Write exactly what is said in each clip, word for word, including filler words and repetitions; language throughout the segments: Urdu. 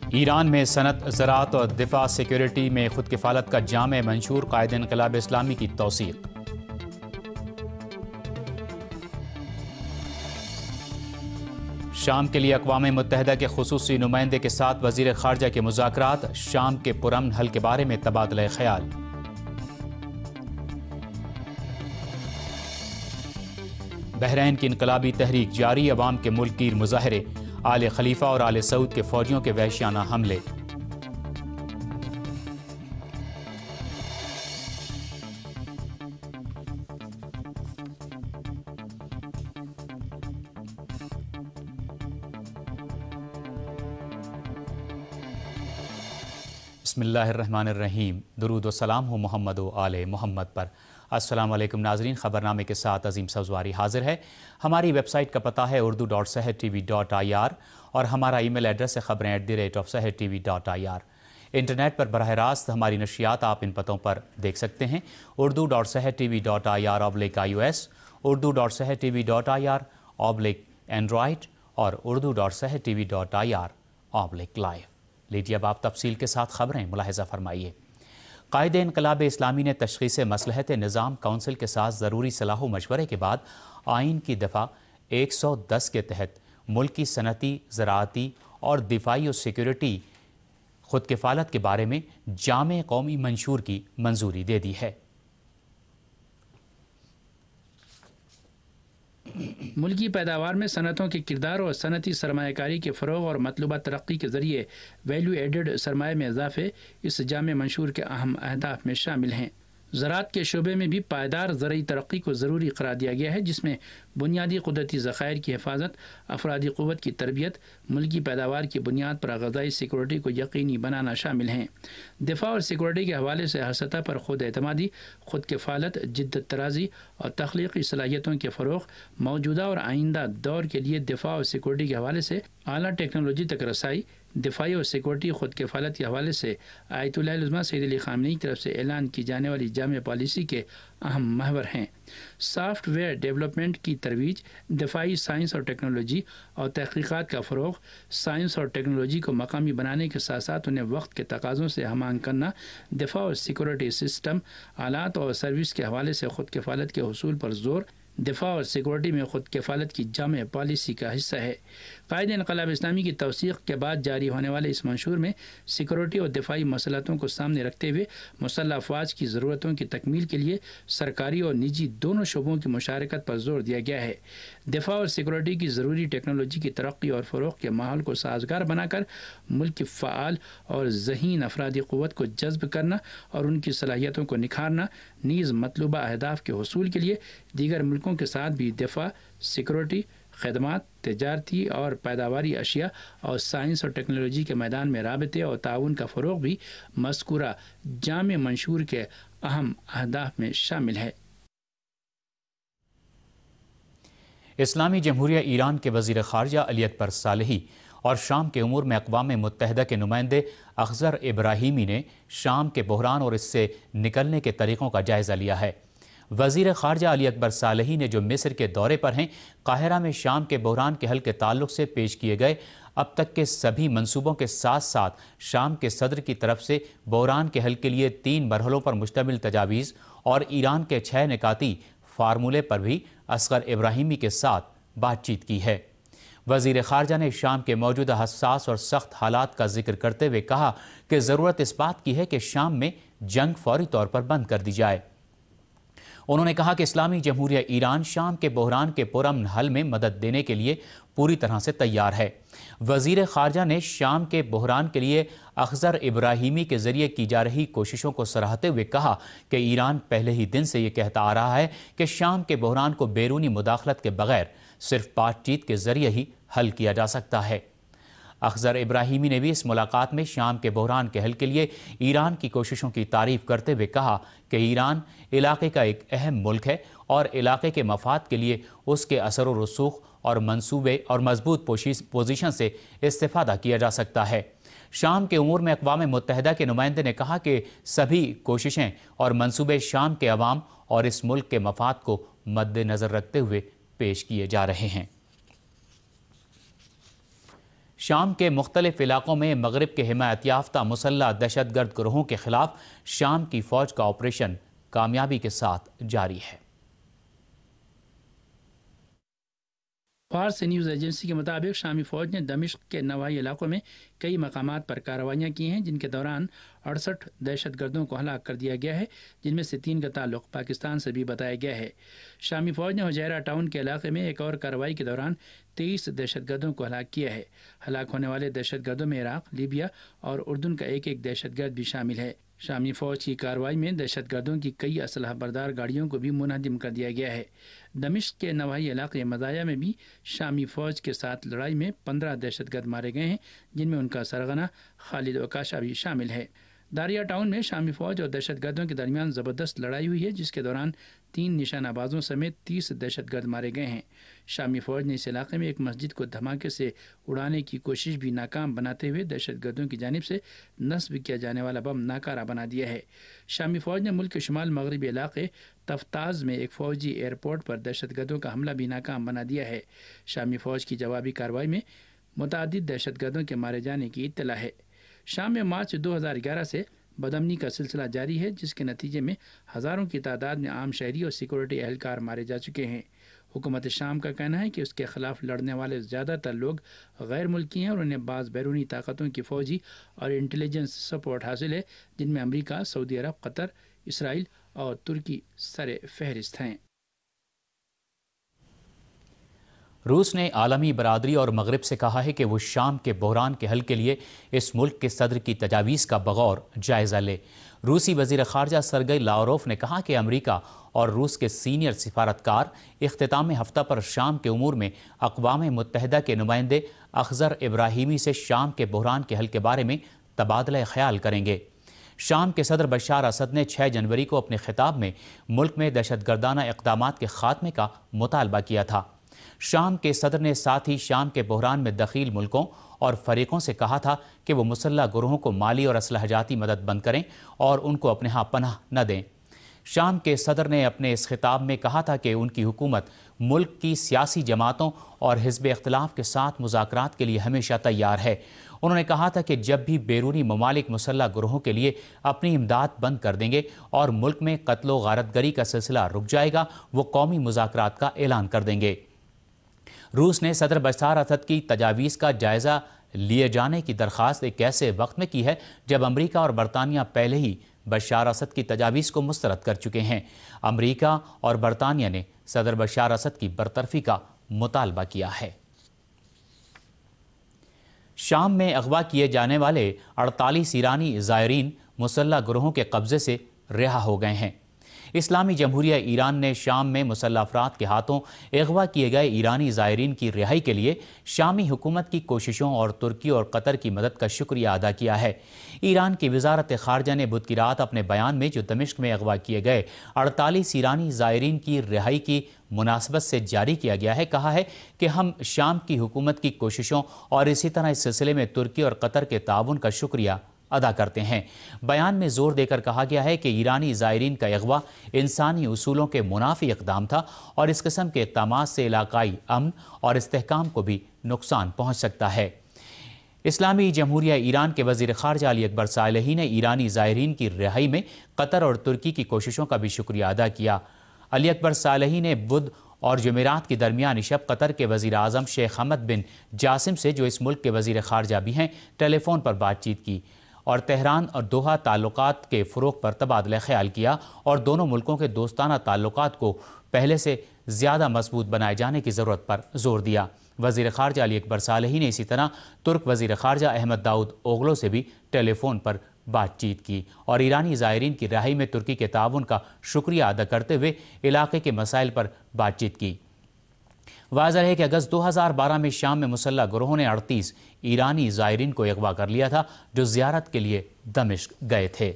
ایران میں صنعت، زراعت اور دفاع سیکورٹی میں خود کفالت کا جامع منشور قائد انقلاب اسلامی کی توثیق۔ شام کے لیے اقوام متحدہ کے خصوصی نمائندے کے ساتھ وزیر خارجہ کے مذاکرات، شام کے پرامن حل کے بارے میں تبادلہ خیال۔ بحرین کی انقلابی تحریک جاری، عوام کے ملک گیر مظاہرے، آل خلیفہ اور آل سعود کے فوجیوں کے وحشیانہ حملے۔ بسم اللہ الرحمن الرحیم، درود و سلام ہو محمد و آل محمد پر۔ السلام علیکم ناظرین، خبرنامے کے ساتھ عظیم سبزواری حاضر ہے۔ ہماری ویب سائٹ کا پتہ ہے Urdu dot Sahar T V dot I R اور ہمارا ای میل ایڈریس ہے خبریں at the rate of Sahar T V dot I R. Internet پر براہ راست ہماری نشریات آپ ان پتوں پر دیکھ سکتے ہیں: Urdu dot Sahar T V dot I R oblique I O S, Urdu dot Sahar T V dot I R oblique android اور Urdu dot Sahar T V dot I R oblique live. لیجیے اب آپ تفصیل کے ساتھ خبریں ملاحظہ فرمائیے۔ قائد انقلاب اسلامی نے تشخیص مصلحت نظام کونسل کے ساتھ ضروری صلاح و مشورے کے بعد آئین کی دفعہ ایک سو دس کے تحت ملکی صنعتی، زراعتی اور دفاعی اور سیکورٹی خود کفالت کے بارے میں جامع قومی منشور کی منظوری دے دی ہے۔ ملکی پیداوار میں صنعتوں کے کردار اور صنعتی سرمایہ کاری کے فروغ اور مطلوبہ ترقی کے ذریعے ویلیو ایڈڈ سرمایہ میں اضافے اس جامع منشور کے اہم اہداف میں شامل ہیں۔ زراعت کے شعبے میں بھی پائیدار زرعی ترقی کو ضروری قرار دیا گیا ہے، جس میں بنیادی قدرتی ذخائر کی حفاظت، افرادی قوت کی تربیت، ملکی پیداوار کی بنیاد پر غذائی سیکورٹی کو یقینی بنانا شامل ہیں۔ دفاع اور سیکورٹی کے حوالے سے ہر سطح پر خود اعتمادی، خود کفالت، جدت طرازی اور تخلیقی صلاحیتوں کے فروغ، موجودہ اور آئندہ دور کے لیے دفاع اور سیکورٹی کے حوالے سے اعلیٰ ٹیکنالوجی تک رسائی، دفاعی اور سیکورٹی خود کفالت کے حوالے سے آیت اللہ العظمہ سید علی خامنئی کی طرف سے اعلان کی جانے والی جامع پالیسی کے اہم محور ہیں۔ سافٹ ویئر ڈیولپمنٹ کی ترویج، دفاعی سائنس اور ٹیکنالوجی اور تحقیقات کا فروغ، سائنس اور ٹیکنالوجی کو مقامی بنانے کے ساتھ ساتھ انہیں وقت کے تقاضوں سے ہم آہنگ کرنا، دفاع اور سیکورٹی سسٹم، آلات اور سروس کے حوالے سے خود کفالت کے حصول پر زور، دفاع اور سیکورٹی میں خود کفالت کی جامع پالیسی کا حصہ ہے۔ قائد انقلاب اسلامی کی توثیق کے بعد جاری ہونے والے اس منشور میں سیکورٹی اور دفاعی مصلحتوں کو سامنے رکھتے ہوئے مسلح افواج کی ضرورتوں کی تکمیل کے لیے سرکاری اور نجی دونوں شعبوں کی مشارکت پر زور دیا گیا ہے۔ دفاع اور سیکورٹی کی ضروری ٹیکنالوجی کی ترقی اور فروغ کے ماحول کو سازگار بنا کر ملک کی فعال اور ذہین افرادی قوت کو جذب کرنا اور ان کی صلاحیتوں کو نکھارنا، نیز مطلوبہ اہداف کے حصول کے لیے دیگر ملکوں کے ساتھ بھی دفاع، سیکورٹی، خدمات، تجارتی اور پیداواری اشیاء اور سائنس اور ٹیکنالوجی کے میدان میں رابطے اور تعاون کا فروغ بھی مذکورہ جامع منشور کے اہم اہداف میں شامل ہے۔ اسلامی جمہوریہ ایران کے وزیر خارجہ علی اکبر صالحی اور شام کے امور میں اقوام متحدہ کے نمائندے اخضر ابراہیمی نے شام کے بحران اور اس سے نکلنے کے طریقوں کا جائزہ لیا ہے۔ وزیر خارجہ علی اکبر صالحی نے جو مصر کے دورے پر ہیں، قاہرہ میں شام کے بحران کے حل کے تعلق سے پیش کیے گئے اب تک کے سبھی منصوبوں کے ساتھ ساتھ شام کے صدر کی طرف سے بحران کے حل کے لیے تین مرحلوں پر مشتمل تجاویز اور ایران کے چھ نکاتی فارمولے پر بھی اصغر ابراہیمی کے ساتھ بات چیت کی ہے۔ وزیر خارجہ نے شام کے موجودہ حساس اور سخت حالات کا ذکر کرتے ہوئے کہا کہ ضرورت اس بات کی ہے کہ شام میں جنگ فوری طور پر بند کر دی جائے۔ انہوں نے کہا کہ اسلامی جمہوریہ ایران شام کے بحران کے پرامن حل میں مدد دینے کے لیے پوری طرح سے تیار ہے۔ وزیر خارجہ نے شام کے بحران کے لیے اخضر ابراہیمی کے ذریعے کی جا رہی کوششوں کو سراہتے ہوئے کہا کہ ایران پہلے ہی دن سے یہ کہتا آ رہا ہے کہ شام کے بحران کو بیرونی مداخلت کے بغیر صرف بات چیت کے ذریعے ہی حل کیا جا سکتا ہے۔ اخضر ابراہیمی نے بھی اس ملاقات میں شام کے بحران کے حل کے لیے ایران کی کوششوں کی تعریف کرتے ہوئے کہا کہ ایران علاقے کا ایک اہم ملک ہے اور علاقے کے مفاد کے لیے اس کے اثر و رسوخ اور منصوبے اور مضبوط پوزیشن سے استفادہ کیا جا سکتا ہے۔ شام کے امور میں اقوام متحدہ کے نمائندے نے کہا کہ سبھی کوششیں اور منصوبے شام کے عوام اور اس ملک کے مفاد کو مد نظر رکھتے ہوئے پیش کیے جا رہے ہیں۔ شام کے مختلف علاقوں میں مغرب کے حمایت یافتہ مسلح دہشت گرد گروہوں کے خلاف شام کی فوج کا آپریشن کامیابی کے ساتھ جاری ہے۔ فارس نیوز ایجنسی کے مطابق شامی فوج نے دمشق کے نواحی علاقوں میں کئی مقامات پر کارروائیاں کی ہیں، جن کے دوران اڑسٹھ دہشت گردوں کو ہلاک کر دیا گیا ہے، جن میں سے تین کا تعلق پاکستان سے بھی بتایا گیا ہے۔ شامی فوج نے حجیرہ ٹاؤن کے علاقے میں ایک اور کارروائی کے دوران تیئیس دہشت گردوں کو ہلاک کیا ہے۔ ہلاک ہونے والے دہشت گردوں میں عراق، لیبیا اور اردن کا ایک ایک دہشت گرد بھی شامل ہے۔ شامی فوج کی کارروائی میں دہشت گردوں کی کئی اسلحہ بردار گاڑیوں کو بھی منہدم کر دیا گیا ہے۔ دمشق کے نواحی علاقے مزایا میں بھی شامی فوج کے ساتھ لڑائی میں پندرہ دہشت گرد مارے گئے ہیں، جن میں ان کا سرغنہ خالد اوکاشا بھی شامل ہے۔ داریا ٹاؤن میں شامی فوج اور دہشت گردوں کے درمیان زبردست لڑائی ہوئی ہے، جس کے دوران تین نشانہ بازوں سمیت تیس دہشت گرد مارے گئے ہیں۔ شامی فوج نے اس علاقے میں ایک مسجد کو دھماکے سے اڑانے کی کوشش بھی ناکام بناتے ہوئے دہشت گردوں کی جانب سے نصب کیا جانے والا بم ناکارہ بنا دیا ہے۔ شامی فوج نے ملک کے شمال مغربی علاقے تفتاز میں ایک فوجی ایئرپورٹ پر دہشت گردوں کا حملہ بھی ناکام بنا دیا ہے۔ شامی فوج کی جوابی کارروائی میں متعدد دہشت گردوں کے مارے جانے کی اطلاع ہے۔ شام میں مارچ دو ہزار گیارہ سے بدامنی کا سلسلہ جاری ہے، جس کے نتیجے میں ہزاروں کی تعداد میں عام شہری اور سیکورٹی اہلکار مارے جا چکے ہیں۔ حکومت شام کا کہنا ہے کہ اس کے خلاف لڑنے والے زیادہ تر لوگ غیر ملکی ہیں اور انہیں بعض بیرونی طاقتوں کی فوجی اور انٹیلیجنس سپورٹ حاصل ہے، جن میں امریکہ، سعودی عرب، قطر، اسرائیل اور ترکی سر فہرست ہیں۔ روس نے عالمی برادری اور مغرب سے کہا ہے کہ وہ شام کے بحران کے حل کے لیے اس ملک کے صدر کی تجاویز کا بغور جائزہ لے۔ روسی وزیر خارجہ سرگئی لاوروف نے کہا کہ امریکہ اور روس کے سینئر سفارتکار اختتام ہفتہ پر شام کے امور میں اقوام متحدہ کے نمائندے اخضر ابراہیمی سے شام کے بحران کے حل کے بارے میں تبادلہ خیال کریں گے۔ شام کے صدر بشار اسد نے چھ جنوری کو اپنے خطاب میں ملک میں دہشت گردانہ اقدامات کے خاتمے کا مطالبہ کیا تھا۔ شام کے صدر نے ساتھ ہی شام کے بحران میں دخیل ملکوں اور فریقوں سے کہا تھا کہ وہ مسلح گروہوں کو مالی اور اسلحہ جاتی مدد بند کریں اور ان کو اپنے ہاں پناہ نہ دیں۔ شام کے صدر نے اپنے اس خطاب میں کہا تھا کہ ان کی حکومت ملک کی سیاسی جماعتوں اور حزب اختلاف کے ساتھ مذاکرات کے لیے ہمیشہ تیار ہے۔ انہوں نے کہا تھا کہ جب بھی بیرونی ممالک مسلح گروہوں کے لیے اپنی امداد بند کر دیں گے اور ملک میں قتل و غارت گری کا سلسلہ رک جائے گا، وہ قومی مذاکرات کا اعلان کر دیں گے۔ روس نے صدر بشار اسد کی تجاویز کا جائزہ لیے جانے کی درخواست ایک ایسے وقت میں کی ہے جب امریکہ اور برطانیہ پہلے ہی بشار اسد کی تجاویز کو مسترد کر چکے ہیں۔ امریکہ اور برطانیہ نے صدر بشار اسد کی برطرفی کا مطالبہ کیا ہے۔ شام میں اغوا کیے جانے والے اڑتالیس ایرانی زائرین مسلح گروہوں کے قبضے سے رہا ہو گئے ہیں۔ اسلامی جمہوریہ ایران نے شام میں مسلح افراد کے ہاتھوں اغوا کیے گئے ایرانی زائرین کی رہائی کے لیے شامی حکومت کی کوششوں اور ترکی اور قطر کی مدد کا شکریہ ادا کیا ہے۔ ایران کی وزارت خارجہ نے بدھ کی رات اپنے بیان میں جو دمشق میں اغوا کیے گئے اڑتالیس ایرانی زائرین کی رہائی کی مناسبت سے جاری کیا گیا ہے، کہا ہے کہ ہم شام کی حکومت کی کوششوں اور اسی طرح اس سلسلے میں ترکی اور قطر کے تعاون کا شکریہ ادا کرتے ہیں۔ بیان میں زور دے کر کہا گیا ہے کہ ایرانی زائرین کا اغوا انسانی اصولوں کے منافی اقدام تھا اور اس قسم کے اقدامات سے علاقائی امن اور استحکام کو بھی نقصان پہنچ سکتا ہے۔ اسلامی جمہوریہ ایران کے وزیر خارجہ علی اکبر صالحی نے ایرانی زائرین کی رہائی میں قطر اور ترکی کی کوششوں کا بھی شکریہ ادا کیا۔ علی اکبر صالحی نے بدھ اور جمعرات کی درمیانی شب قطر کے وزیر اعظم شیخ حمد بن جاسم سے، جو اس ملک کے وزیر خارجہ بھی ہیں، ٹیلی فون پر بات چیت کی اور تہران اور دوحہ تعلقات کے فروغ پر تبادلہ خیال کیا اور دونوں ملکوں کے دوستانہ تعلقات کو پہلے سے زیادہ مضبوط بنائے جانے کی ضرورت پر زور دیا۔ وزیر خارجہ علی اکبر صالحی نے اسی طرح ترک وزیر خارجہ احمد داؤد اوغلو سے بھی ٹیلی فون پر بات چیت کی اور ایرانی زائرین کی رہائی میں ترکی کے تعاون کا شکریہ ادا کرتے ہوئے علاقے کے مسائل پر بات چیت کی۔ واضح ہے کہ اگست دو ہزار بارہ میں شام میں مسلح گروہوں نے اڑتیس ایرانی زائرین کو اغوا کر لیا تھا جو زیارت کے لیے دمشق گئے تھے۔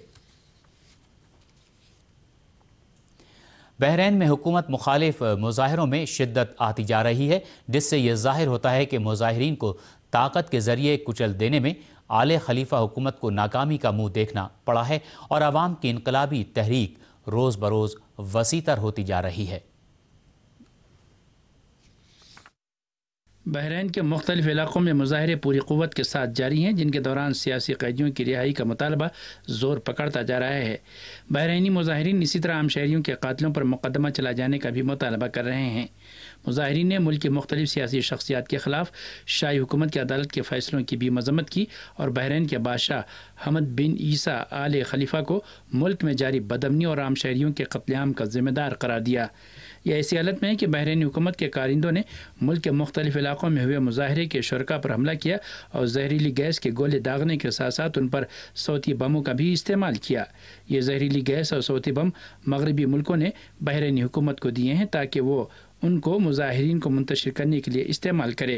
بحرین میں حکومت مخالف مظاہروں میں شدت آتی جا رہی ہے، جس سے یہ ظاہر ہوتا ہے کہ مظاہرین کو طاقت کے ذریعے کچل دینے میں آل خلیفہ حکومت کو ناکامی کا منہ دیکھنا پڑا ہے اور عوام کی انقلابی تحریک روز بروز وسیع تر ہوتی جا رہی ہے۔ بحرین کے مختلف علاقوں میں مظاہرے پوری قوت کے ساتھ جاری ہیں، جن کے دوران سیاسی قیدیوں کی رہائی کا مطالبہ زور پکڑتا جا رہا ہے۔ بحرینی مظاہرین اسی طرح عام شہریوں کے قاتلوں پر مقدمہ چلا جانے کا بھی مطالبہ کر رہے ہیں۔ مظاہرین نے ملک کی مختلف سیاسی شخصیات کے خلاف شاہی حکومت کی عدالت کے فیصلوں کی بھی مذمت کی اور بحرین کے بادشاہ حمد بن عیسیٰ آل خلیفہ کو ملک میں جاری بدامنی اور عام شہریوں کے قتل عام کا ذمہ دار قرار دیا۔ یہ ایسی حالت میں ہے کہ بحرینی حکومت کے کارندوں نے ملک کے مختلف علاقوں میں ہوئے مظاہرے کے شرکاء پر حملہ کیا اور زہریلی گیس کے گولے داغنے کے ساتھ ساتھ ان پر صوتی بموں کا بھی استعمال کیا۔ یہ زہریلی گیس اور صوتی بم مغربی ملکوں نے بحرینی حکومت کو دیے ہیں تاکہ وہ ان کو مظاہرین کو منتشر کرنے کے لیے استعمال کرے۔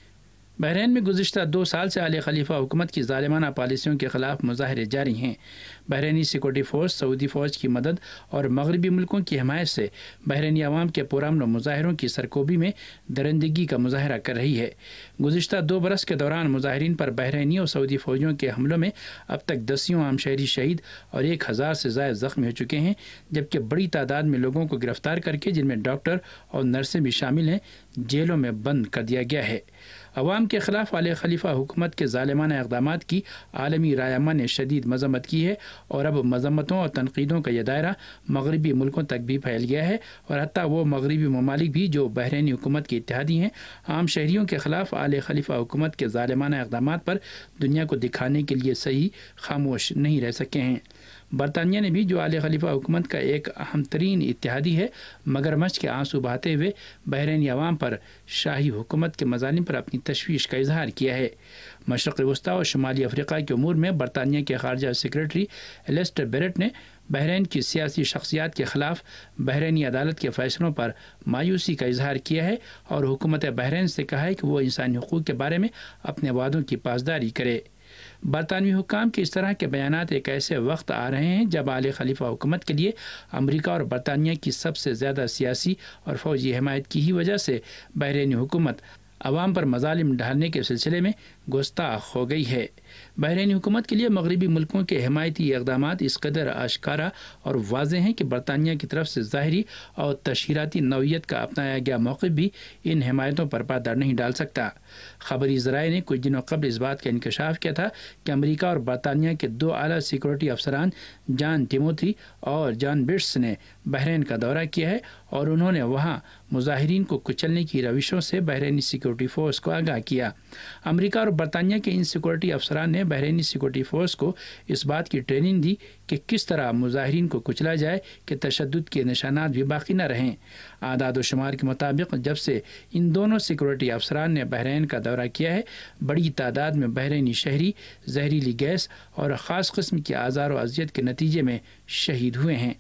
بحرین میں گزشتہ دو سال سے آل خلیفہ حکومت کی ظالمانہ پالیسیوں کے خلاف مظاہرے جاری ہیں۔ بحرینی سیکورٹی فورس سعودی فوج کی مدد اور مغربی ملکوں کی حمایت سے بحرینی عوام کے پرامن مظاہروں کی سرکوبی میں درندگی کا مظاہرہ کر رہی ہے۔ گزشتہ دو برس کے دوران مظاہرین پر بحرینی اور سعودی فوجیوں کے حملوں میں اب تک دسیوں عام شہری شہید اور ایک ہزار سے زائد زخمی ہو چکے ہیں، جبکہ بڑی تعداد میں لوگوں کو گرفتار کر کے، جن میں ڈاکٹر اور نرسیں بھی شامل ہیں، جیلوں میں بند کر دیا گیا ہے۔ عوام کے خلاف آل خلیفہ حکومت کے ظالمانہ اقدامات کی عالمی رائے نے شدید مذمت کی ہے اور اب مذمتوں اور تنقیدوں کا یہ دائرہ مغربی ملکوں تک بھی پھیل گیا ہے اور حتیٰ وہ مغربی ممالک بھی جو بحرینی حکومت کے اتحادی ہیں، عام شہریوں کے خلاف آل خلیفہ حکومت کے ظالمانہ اقدامات پر دنیا کو دکھانے کے لیے صحیح خاموش نہیں رہ سکے ہیں۔ برطانیہ نے بھی، جو آل خلیفہ حکومت کا ایک اہم ترین اتحادی ہے، مگرمچھ کے آنسو بہاتے ہوئے بحرینی عوام پر شاہی حکومت کے مظالم پر اپنی تشویش کا اظہار کیا ہے۔ مشرق وسطیٰ اور شمالی افریقہ کے امور میں برطانیہ کے خارجہ سیکریٹری ایلسٹر بیرٹ نے بحرین کی سیاسی شخصیات کے خلاف بحرینی عدالت کے فیصلوں پر مایوسی کا اظہار کیا ہے اور حکومت بحرین سے کہا ہے کہ وہ انسانی حقوق کے بارے میں اپنے وعدوں کی پاسداری کرے۔ برطانوی حکام کے اس طرح کے بیانات ایک ایسے وقت آ رہے ہیں جب آل خلیفہ حکومت کے لیے امریکہ اور برطانیہ کی سب سے زیادہ سیاسی اور فوجی حمایت کی ہی وجہ سے بحرینی حکومت عوام پر مظالم ڈھالنے کے سلسلے میں گستاخ ہو گئی ہے۔ بحرینی حکومت کے لیے مغربی ملکوں کے حمایتی اقدامات اس قدر آشکارا اور واضح ہیں کہ برطانیہ کی طرف سے ظاہری اور تشہیراتی نوعیت کا اپنایا گیا موقف بھی ان حمایتوں پر پردہ نہیں ڈال سکتا۔ خبری ذرائع نے کچھ دنوں قبل اس بات کا انکشاف کیا تھا کہ امریکہ اور برطانیہ کے دو اعلیٰ سیکورٹی افسران جان ٹیموتھی اور جان بٹس نے بحرین کا دورہ کیا ہے اور انہوں نے وہاں مظاہرین کو کچلنے کی روشوں سے بحرینی سیکورٹی فورس کو آگاہ کیا۔ امریکہ اور برطانیہ کے ان سیکورٹی افسران نے بحرینی سیکورٹی فورس کو اس بات کی ٹریننگ دی کہ کس طرح مظاہرین کو کچلا جائے کہ تشدد کے نشانات بھی باقی نہ رہیں۔ اعداد و شمار کے مطابق جب سے ان دونوں سیکورٹی افسران نے بحرین کا دورہ کیا ہے، بڑی تعداد میں بحرینی شہری زہریلی گیس اور خاص قسم کی آزار و اذیت کے نتیجے میں شہید ہوئے ہیں۔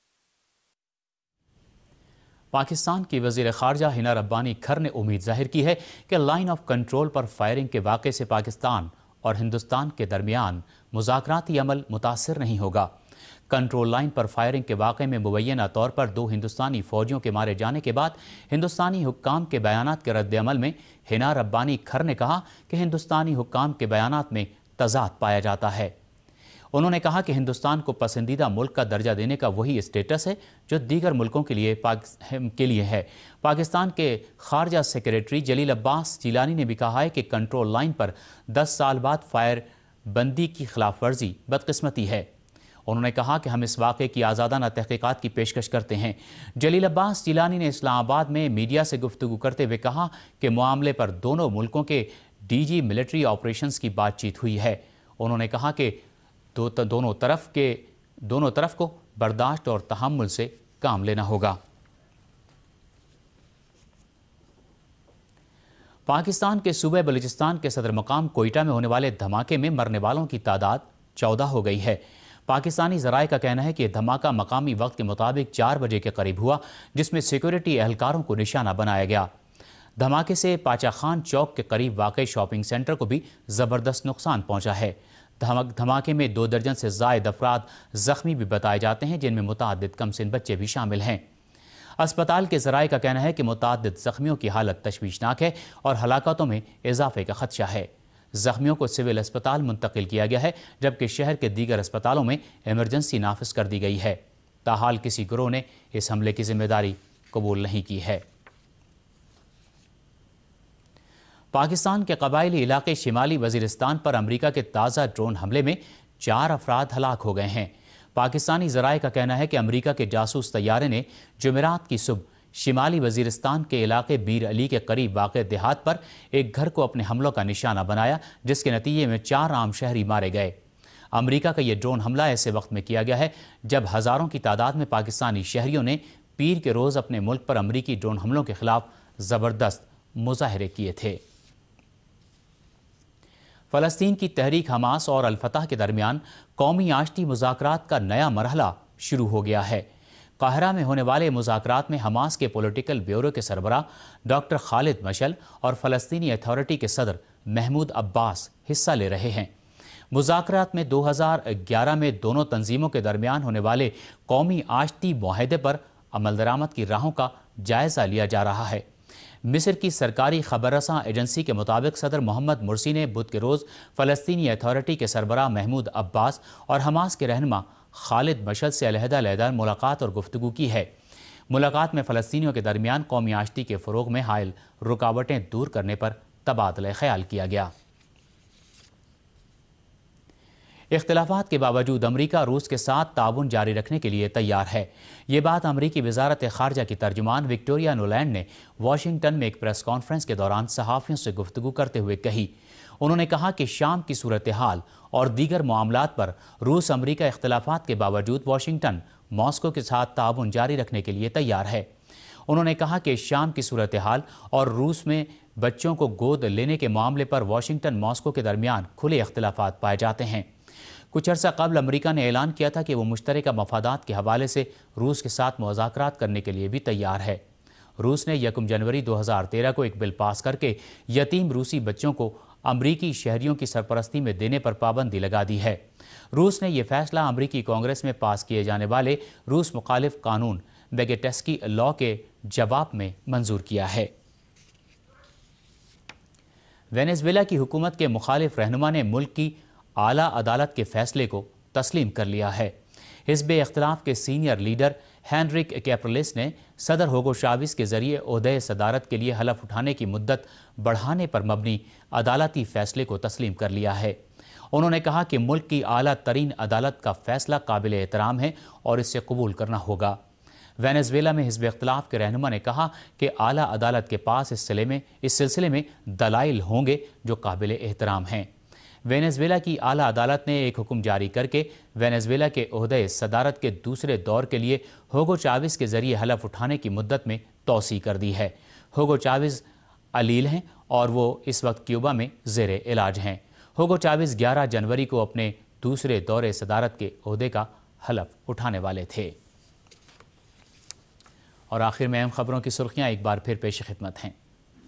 پاکستان کی وزیر خارجہ حنا ربانی کھر نے امید ظاہر کی ہے کہ لائن آف کنٹرول پر فائرنگ کے واقعے سے پاکستان اور ہندوستان کے درمیان مذاکراتی عمل متاثر نہیں ہوگا۔ کنٹرول لائن پر فائرنگ کے واقعے میں مبینہ طور پر دو ہندوستانی فوجیوں کے مارے جانے کے بعد ہندوستانی حکام کے بیانات کے رد عمل میں حنا ربانی کھر نے کہا کہ ہندوستانی حکام کے بیانات میں تضاد پایا جاتا ہے۔ انہوں نے کہا کہ ہندوستان کو پسندیدہ ملک کا درجہ دینے کا وہی اسٹیٹس ہے جو دیگر ملکوں کے لیے کے لیے ہے۔ پاکستان کے خارجہ سیکریٹری جلیل عباس جیلانی نے بھی کہا ہے کہ کنٹرول لائن پر دس سال بعد فائر بندی کی خلاف ورزی بدقسمتی ہے۔ انہوں نے کہا کہ ہم اس واقعے کی آزادانہ تحقیقات کی پیشکش کرتے ہیں۔ جلیل عباس جیلانی نے اسلام آباد میں میڈیا سے گفتگو کرتے ہوئے کہا کہ معاملے پر دونوں ملکوں کے ڈی جی ملٹری آپریشنز کی بات چیت ہوئی ہے۔ انہوں نے کہا کہ دو دونوں طرف کے دونوں طرف کو برداشت اور تحمل سے کام لینا ہوگا۔ پاکستان کے صوبہ بلوچستان کے صدر مقام کوئٹہ میں ہونے والے دھماکے میں مرنے والوں کی تعداد چودہ ہو گئی ہے۔ پاکستانی ذرائع کا کہنا ہے کہ دھماکہ مقامی وقت کے مطابق چار بجے کے قریب ہوا، جس میں سیکورٹی اہلکاروں کو نشانہ بنایا گیا۔ دھماکے سے پاچا خان چوک کے قریب واقع شاپنگ سینٹر کو بھی زبردست نقصان پہنچا ہے۔ دھماکے میں دو درجن سے زائد افراد زخمی بھی بتائے جاتے ہیں، جن میں متعدد کم سن بچے بھی شامل ہیں۔ اسپتال کے ذرائع کا کہنا ہے کہ متعدد زخمیوں کی حالت تشویشناک ہے اور ہلاکتوں میں اضافے کا خدشہ ہے۔ زخمیوں کو سول اسپتال منتقل کیا گیا ہے، جبکہ شہر کے دیگر اسپتالوں میں ایمرجنسی نافذ کر دی گئی ہے۔ تاحال کسی گروہ نے اس حملے کی ذمہ داری قبول نہیں کی ہے۔ پاکستان کے قبائلی علاقے شمالی وزیرستان پر امریکہ کے تازہ ڈرون حملے میں چار افراد ہلاک ہو گئے ہیں۔ پاکستانی ذرائع کا کہنا ہے کہ امریکہ کے جاسوس طیارے نے جمعرات کی صبح شمالی وزیرستان کے علاقے میر علی کے قریب واقع دیہات پر ایک گھر کو اپنے حملوں کا نشانہ بنایا، جس کے نتیجے میں چار عام شہری مارے گئے۔ امریکہ کا یہ ڈرون حملہ ایسے وقت میں کیا گیا ہے جب ہزاروں کی تعداد میں پاکستانی شہریوں نے پیر کے روز اپنے ملک پر امریکی ڈرون حملوں کے خلاف زبردست مظاہرے کیے تھے۔ فلسطین کی تحریک حماس اور الفتح کے درمیان قومی آشتی مذاکرات کا نیا مرحلہ شروع ہو گیا ہے۔ قاہرہ میں ہونے والے مذاکرات میں حماس کے پولیٹیکل بیورو کے سربراہ ڈاکٹر خالد مشعل اور فلسطینی اتھارٹی کے صدر محمود عباس حصہ لے رہے ہیں۔ مذاکرات میں دو ہزار گیارہ میں دونوں تنظیموں کے درمیان ہونے والے قومی آشتی معاہدے پر عمل درآمد کی راہوں کا جائزہ لیا جا رہا ہے۔ مصر کی سرکاری خبر رساں ایجنسی کے مطابق صدر محمد مرسی نے بدھ کے روز فلسطینی اتھارٹی کے سربراہ محمود عباس اور حماس کے رہنما خالد مشعل سے علیحدہ علیحدہ ملاقات اور گفتگو کی ہے۔ ملاقات میں فلسطینیوں کے درمیان قومی آشتی کے فروغ میں حائل رکاوٹیں دور کرنے پر تبادلہ خیال کیا گیا۔ اختلافات کے باوجود امریکہ روس کے ساتھ تعاون جاری رکھنے کے لیے تیار ہے۔ یہ بات امریکی وزارت خارجہ کی ترجمان وکٹوریا نولینڈ نے واشنگٹن میں ایک پریس کانفرنس کے دوران صحافیوں سے گفتگو کرتے ہوئے کہی۔ انہوں نے کہا کہ شام کی صورتحال اور دیگر معاملات پر روس امریکہ اختلافات کے باوجود واشنگٹن ماسکو کے ساتھ تعاون جاری رکھنے کے لیے تیار ہے۔ انہوں نے کہا کہ شام کی صورتحال اور روس میں بچوں کو گود لینے کے معاملے پر واشنگٹن ماسکو کے درمیان کھلے اختلافات پائے جاتے ہیں۔ کچھ عرصہ قبل امریکہ نے اعلان کیا تھا کہ وہ مشترکہ مفادات کے حوالے سے روس کے ساتھ مذاکرات کرنے کے لیے بھی تیار ہے۔ روس نے یکم جنوری دو ہزار تیرہ کو ایک بل پاس کر کے یتیم روسی بچوں کو امریکی شہریوں کی سرپرستی میں دینے پر پابندی لگا دی ہے۔ روس نے یہ فیصلہ امریکی کانگریس میں پاس کیے جانے والے روس مخالف قانون بیگیٹسکی لاء کے جواب میں منظور کیا ہے۔ وینزویلا کی حکومت کے مخالف رہنما نے ملک کی اعلیٰ عدالت کے فیصلے کو تسلیم کر لیا ہے۔ حزب اختلاف کے سینئر لیڈر ہینرک کیپرلیس نے صدر ہوگو چاویز کے ذریعے عہدۂ صدارت کے لیے حلف اٹھانے کی مدت بڑھانے پر مبنی عدالتی فیصلے کو تسلیم کر لیا ہے۔ انہوں نے کہا کہ ملک کی اعلیٰ ترین عدالت کا فیصلہ قابل احترام ہے اور اسے قبول کرنا ہوگا۔ وینزویلا میں حزب اختلاف کے رہنما نے کہا کہ اعلیٰ عدالت کے پاس اس سلسلے میں اس سلسلے میں دلائل ہوں گے جو قابل احترام ہیں۔ وینزویلا کی اعلیٰ عدالت نے ایک حکم جاری کر کے وینزویلا کے عہدۂ صدارت کے دوسرے دور کے لیے ہوگو چاویز کے ذریعے حلف اٹھانے کی مدت میں توسیع کر دی ہے۔ ہوگو چاویز علیل ہیں اور وہ اس وقت کیوبا میں زیر علاج ہیں۔ ہوگو چاویز گیارہ جنوری کو اپنے دوسرے دور صدارت کے عہدے کا حلف اٹھانے والے تھے۔ اور آخر میں اہم خبروں کی سرخیاں ایک بار پھر پیش خدمت ہیں۔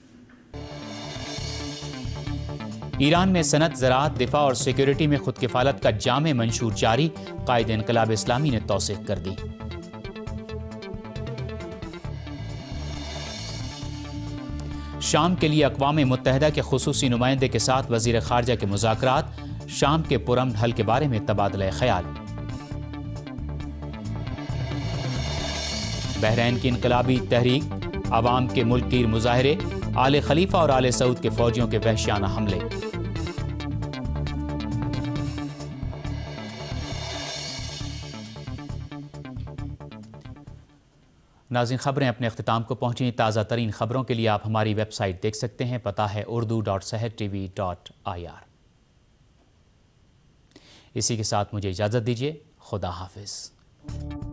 ایران میں صنعت، زراعت، دفاع اور سیکیورٹی میں خود کفالت کا جامع منشور جاری، قائد انقلاب اسلامی نے توثیق کر دی۔ شام کے لیے اقوام متحدہ کے خصوصی نمائندے کے ساتھ وزیر خارجہ کے مذاکرات، شام کے پرامن حل کے بارے میں تبادلہ خیال۔ بحرین کی انقلابی تحریک، عوام کے ملک گیر مظاہرے، آل خلیفہ اور آل سعود کے فوجیوں کے وحشیانہ حملے۔ ناظرین، خبریں اپنے اختتام کو پہنچیں۔ تازہ ترین خبروں کے لیے آپ ہماری ویب سائٹ دیکھ سکتے ہیں، پتہ ہے Urdu dot Sahar T V dot I R. اسی کے ساتھ مجھے اجازت دیجیے، خدا حافظ۔